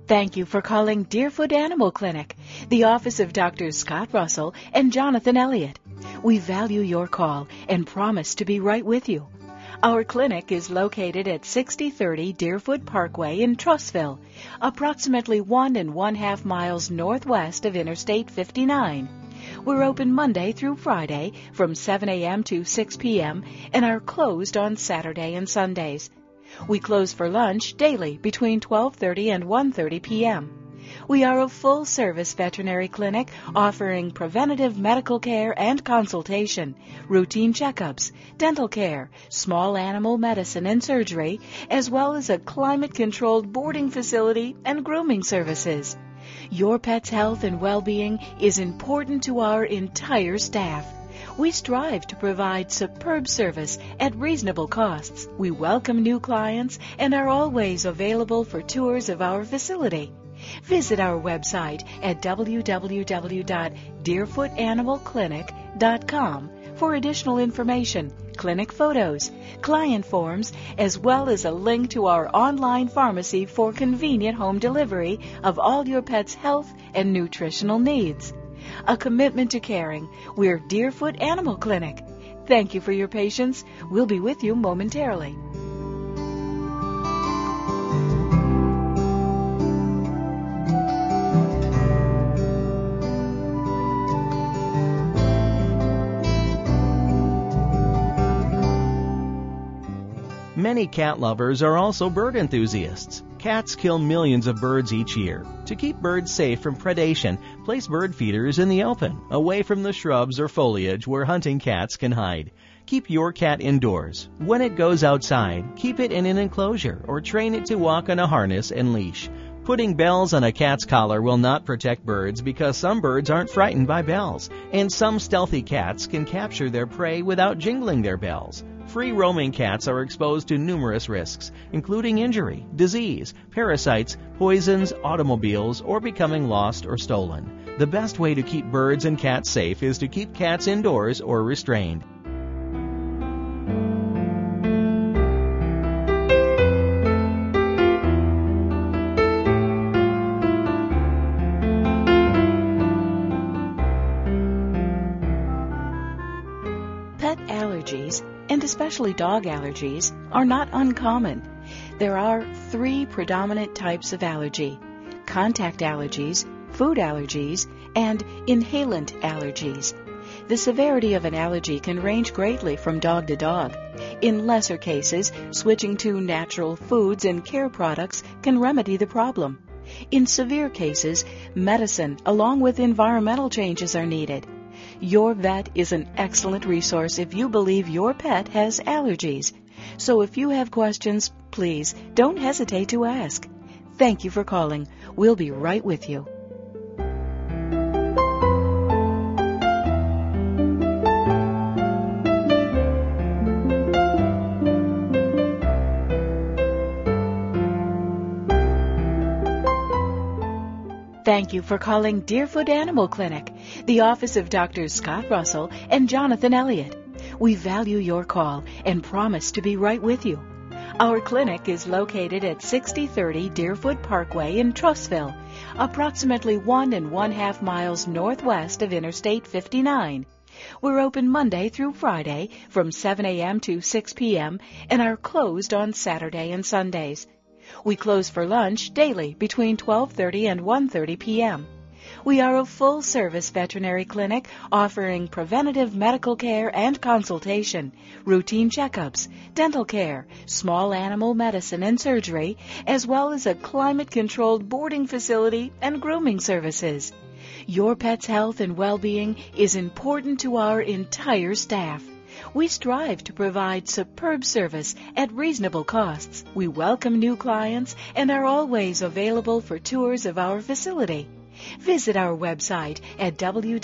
Thank you for calling Deerfoot Animal Clinic, the office of Drs. Scott Russell and Jonathan Elliott. We value your call and promise to be right with you. Our clinic is located at 6030 Deerfoot Parkway in Trussville, approximately 1½ miles northwest of Interstate 59. We're open Monday through Friday from 7 a.m. to 6 p.m. and are closed on Saturday and Sundays. We close for lunch daily between 12:30 and 1:30 p.m. We are a full-service veterinary clinic offering preventative medical care and consultation, routine checkups, dental care, small animal medicine and surgery, as well as a climate-controlled boarding facility and grooming services. Your pet's health and well-being is important to our entire staff. We strive to provide superb service at reasonable costs. We welcome new clients and are always available for tours of our facility. Visit our website at www.deerfootanimalclinic.com for additional information, clinic photos, client forms, as well as a link to our online pharmacy for convenient home delivery of all your pet's health and nutritional needs. A commitment to caring. We're Deerfoot Animal Clinic. Thank you for your patience. We'll be with you momentarily. Many cat lovers are also bird enthusiasts. Cats kill millions of birds each year. To keep birds safe from predation, place bird feeders in the open, away from the shrubs or foliage where hunting cats can hide. Keep your cat indoors. When it goes outside, keep it in an enclosure or train it to walk on a harness and leash. Putting bells on a cat's collar will not protect birds because some birds aren't frightened by bells, and some stealthy cats can capture their prey without jingling their bells. Free-roaming cats are exposed to numerous risks, including injury, disease, parasites, poisons, automobiles, or becoming lost or stolen. The best way to keep birds and cats safe is to keep cats indoors or restrained. Pet allergies, and especially dog allergies, are not uncommon. There are 3 predominant types of allergy: contact allergies, food allergies, and inhalant allergies. The severity of an allergy can range greatly from dog to dog. In lesser cases, switching to natural foods and care products can remedy the problem. In severe cases, medicine along with environmental changes are needed. Your vet is an excellent resource if you believe your pet has allergies. So if you have questions, please don't hesitate to ask. Thank you for calling. We'll be right with you. Thank you for calling Deerfoot Animal Clinic, the office of Drs. Scott Russell and Jonathan Elliott. We value your call and promise to be right with you. Our clinic is located at 6030 Deerfoot Parkway in Trussville, approximately 1½ miles northwest of Interstate 59. We're open Monday through Friday from 7 a.m. to 6 p.m. and are closed on Saturday and Sundays. We close for lunch daily between 12:30 and 1:30 p.m. We are a full-service veterinary clinic offering preventative medical care and consultation, routine checkups, dental care, small animal medicine and surgery, as well as a climate-controlled boarding facility and grooming services. Your pet's health and well-being is important to our entire staff. We strive to provide superb service at reasonable costs. We welcome new clients and are always available for tours of our facility. Visit our website at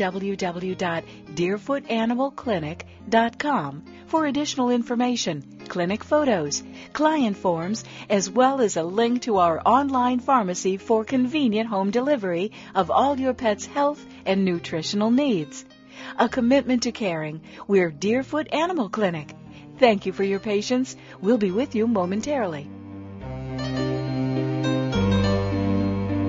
www.deerfootanimalclinic.com for additional information, clinic photos, client forms, as well as a link to our online pharmacy for convenient home delivery of all your pet's health and nutritional needs. A commitment to caring. We're Deerfoot Animal Clinic. Thank you for your patience. We'll be with you momentarily.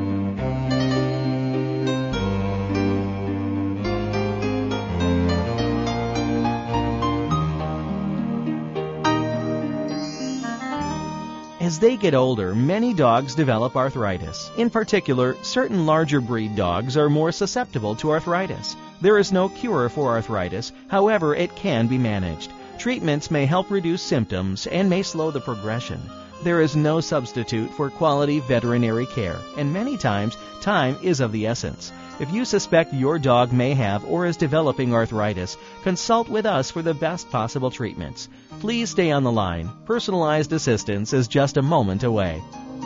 As they get older, many dogs develop arthritis. In particular, certain larger breed dogs are more susceptible to arthritis. There is no cure for arthritis, however, it can be managed. Treatments may help reduce symptoms and may slow the progression. There is no substitute for quality veterinary care, and many times, time is of the essence. If you suspect your dog may have or is developing arthritis, consult with us for the best possible treatments. Please stay on the line. Personalized assistance is just a moment away.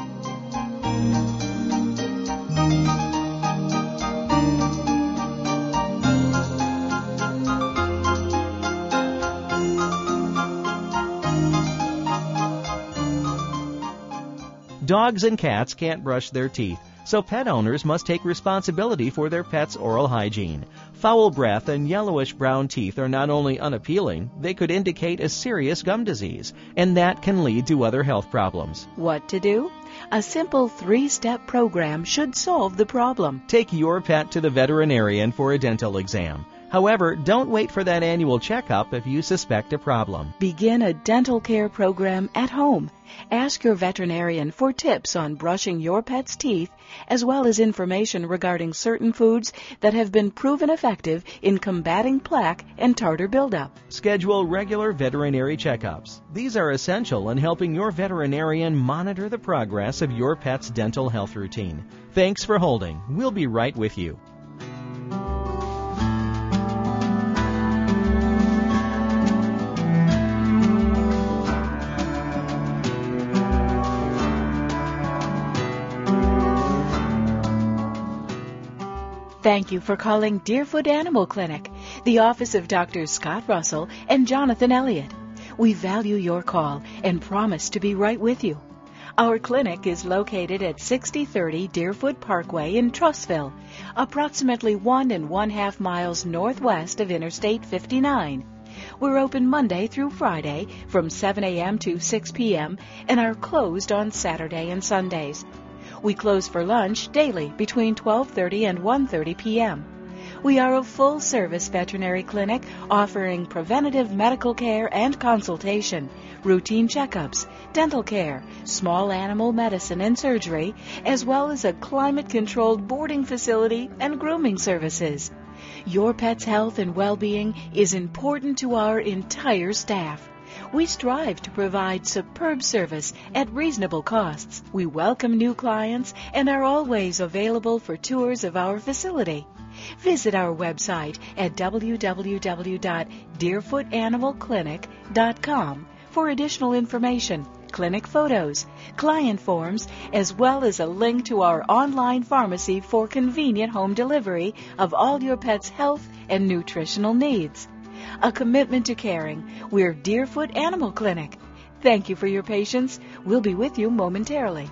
Dogs and cats can't brush their teeth, so pet owners must take responsibility for their pets' oral hygiene. Foul breath and yellowish-brown teeth are not only unappealing, they could indicate a serious gum disease, and that can lead to other health problems. What to do? A simple 3-step program should solve the problem. Take your pet to the veterinarian for a dental exam. However, don't wait for that annual checkup if you suspect a problem. Begin a dental care program at home. Ask your veterinarian for tips on brushing your pet's teeth, as well as information regarding certain foods that have been proven effective in combating plaque and tartar buildup. Schedule regular veterinary checkups. These are essential in helping your veterinarian monitor the progress of your pet's dental health routine. Thanks for holding. We'll be right with you. Thank you for calling Deerfoot Animal Clinic, the office of Drs. Scott Russell and Jonathan Elliott. We value your call and promise to be right with you. Our clinic is located at 6030 Deerfoot Parkway in Trussville, approximately 1½ miles northwest of Interstate 59. We're open Monday through Friday from 7 a.m. to 6 p.m. and are closed on Saturday and Sundays. We close for lunch daily between 12:30 and 1:30 p.m. We are a full-service veterinary clinic offering preventative medical care and consultation, routine checkups, dental care, small animal medicine and surgery, as well as a climate-controlled boarding facility and grooming services. Your pet's health and well-being is important to our entire staff. We strive to provide superb service at reasonable costs. We welcome new clients and are always available for tours of our facility. Visit our website at www.deerfootanimalclinic.com for additional information, clinic photos, client forms, as well as a link to our online pharmacy for convenient home delivery of all your pet's health and nutritional needs. A commitment to caring. We're Deerfoot Animal Clinic. Thank you for your patience. We'll be with you momentarily.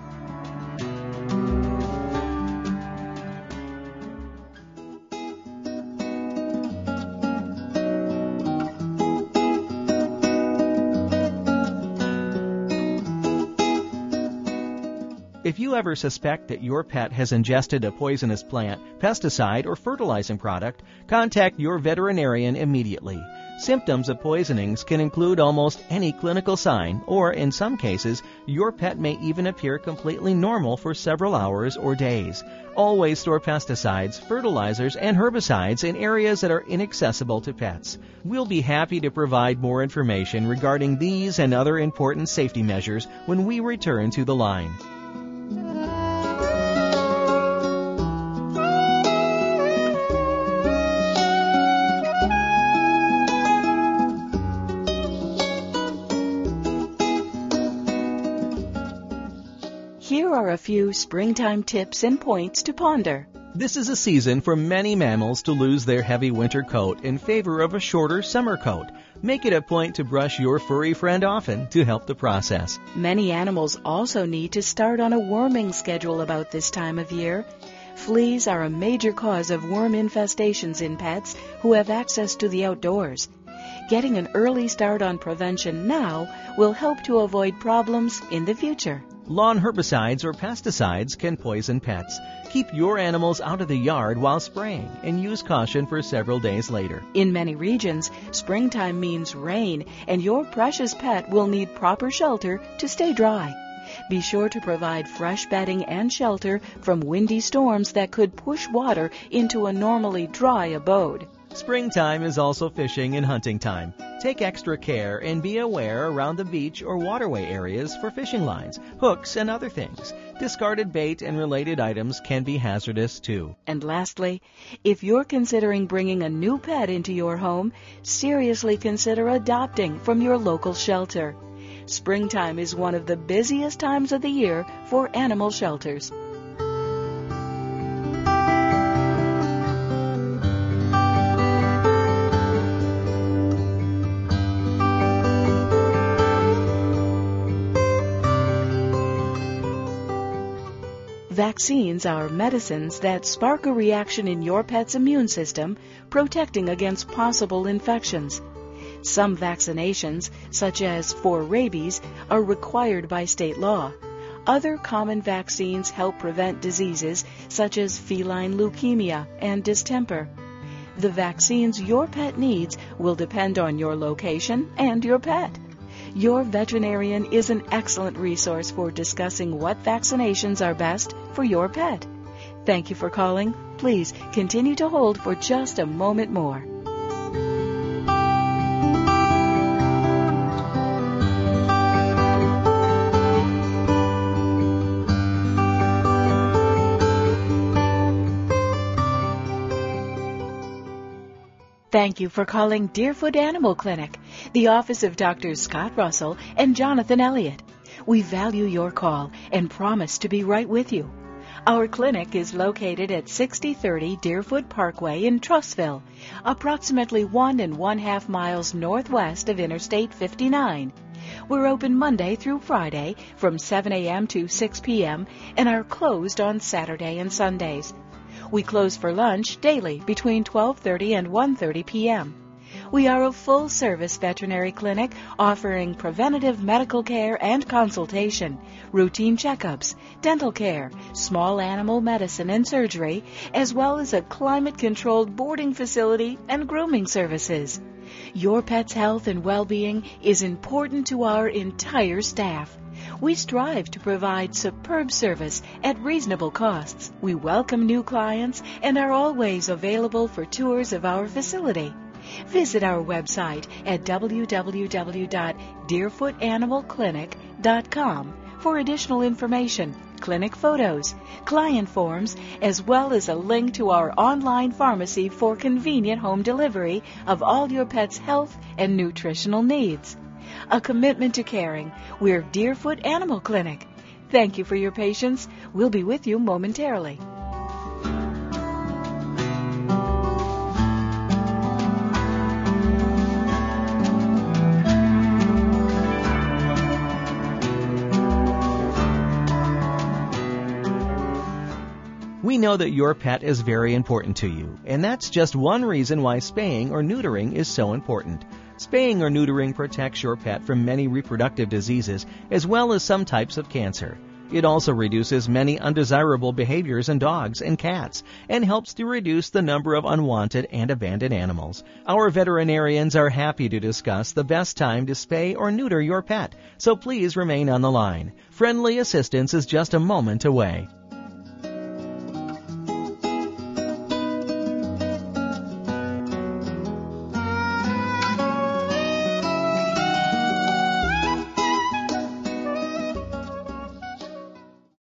If you ever suspect that your pet has ingested a poisonous plant, pesticide, or fertilizing product, contact your veterinarian immediately. Symptoms of poisonings can include almost any clinical sign, or in some cases, your pet may even appear completely normal for several hours or days. Always store pesticides, fertilizers, and herbicides in areas that are inaccessible to pets. We'll be happy to provide more information regarding these and other important safety measures when we return to the line. Here are a few springtime tips and points to ponder. This is a season for many mammals to lose their heavy winter coat in favor of a shorter summer coat. Make it a point to brush your furry friend often to help the process. Many animals also need to start on a worming schedule about this time of year. Fleas are a major cause of worm infestations in pets who have access to the outdoors. Getting an early start on prevention now will help to avoid problems in the future. Lawn herbicides or pesticides can poison pets. Keep your animals out of the yard while spraying and use caution for several days later. In many regions, springtime means rain, and your precious pet will need proper shelter to stay dry. Be sure to provide fresh bedding and shelter from windy storms that could push water into a normally dry abode. Springtime is also fishing and hunting time. Take extra care and be aware around the beach or waterway areas for fishing lines, hooks, and other things. Discarded bait and related items can be hazardous too. And lastly, if you're considering bringing a new pet into your home, seriously consider adopting from your local shelter. Springtime is one of the busiest times of the year for animal shelters. Vaccines are medicines that spark a reaction in your pet's immune system, protecting against possible infections. Some vaccinations, such as for rabies, are required by state law. Other common vaccines help prevent diseases such as feline leukemia and distemper. The vaccines your pet needs will depend on your location and your pet. Your veterinarian is an excellent resource for discussing what vaccinations are best for your pet. Thank you for calling. Please continue to hold for just a moment more. Thank you for calling Deerfoot Animal Clinic, the office of Drs. Scott Russell and Jonathan Elliott. We value your call and promise to be right with you. Our clinic is located at 6030 Deerfoot Parkway in Trussville, approximately 1½ miles northwest of Interstate 59. We're open Monday through Friday from 7 a.m. to 6 p.m. and are closed on Saturday and Sundays. We close for lunch daily between 12:30 and 1:30 p.m. We are a full-service veterinary clinic offering preventative medical care and consultation, routine checkups, dental care, small animal medicine and surgery, as well as a climate-controlled boarding facility and grooming services. Your pet's health and well-being is important to our entire staff. We strive to provide superb service at reasonable costs. We welcome new clients and are always available for tours of our facility. Visit our website at www.deerfootanimalclinic.com for additional information, clinic photos, client forms, as well as a link to our online pharmacy for convenient home delivery of all your pet's health and nutritional needs. A commitment to caring. We're Deerfoot Animal Clinic. Thank you for your patience. We'll be with you momentarily. We know that your pet is very important to you, and that's just one reason why spaying or neutering is so important. Spaying or neutering protects your pet from many reproductive diseases as well as some types of cancer. It also reduces many undesirable behaviors in dogs and cats and helps to reduce the number of unwanted and abandoned animals. Our veterinarians are happy to discuss the best time to spay or neuter your pet, so please remain on the line. Friendly assistance is just a moment away.